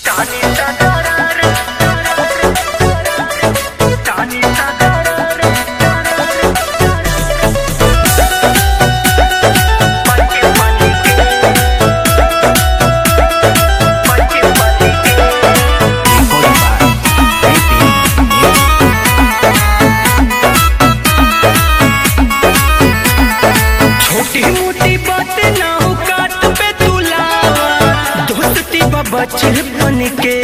बचपन के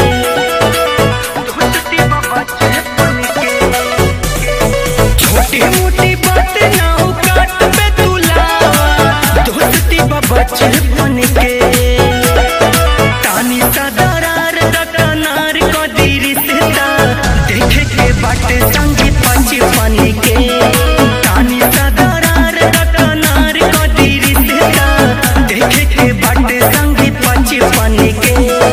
छोटी मोटी बात ना हो काट पे तुला दोस्ती बचपन के तानी सा दरार दकनार को दीरी से देखे के बाटे संगी बचपन के तानी सा दरार दकनार को दीरी से देखे के बाटे संगी बचपन के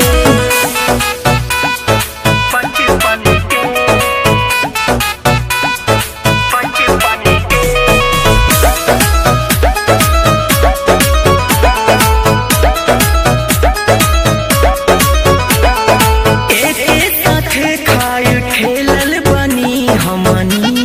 खेलल बनी हमनी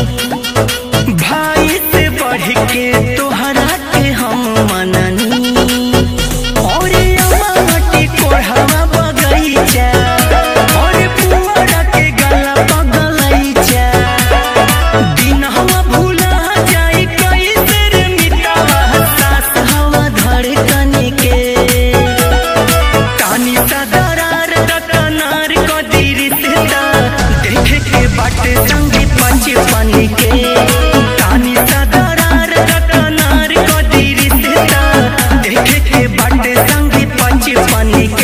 भाई से बढ़ के तोहरा के हम मननी और माटी कोढ़वा बगैचा और पुअरा के गला बगलैचा दिन हवा भूला जाई कैसे रे मिटावा सास हवा धड़कन के तानी सा दरार दकनार को दीरी से देखे के बाटे संगी बचपन के तानी सा दरार दकनार को दीरी से देखे के बाटे संगी बचपन के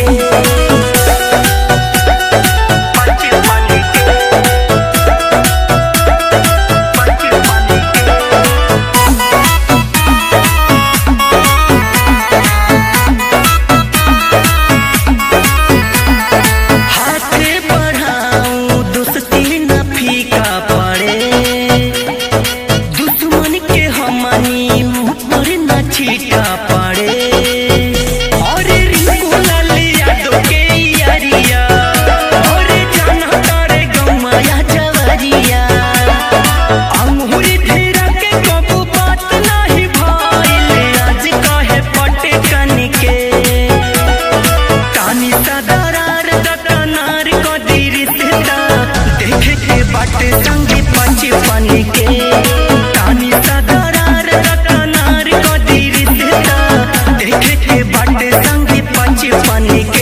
छीटा पड़े और रिंकू लालिया दो के यारिया और जाना तारे गौमाया जवरिया अंगूरी फेरा के कबू बात नहीं भइल आज कहे पटे कन के तानी सा दरार दकनार को दीरी से देखे के बाटे संगी बचपन के तानी सा दरार दकनार को दीरी से देखे के बाटे संगी बचपन के।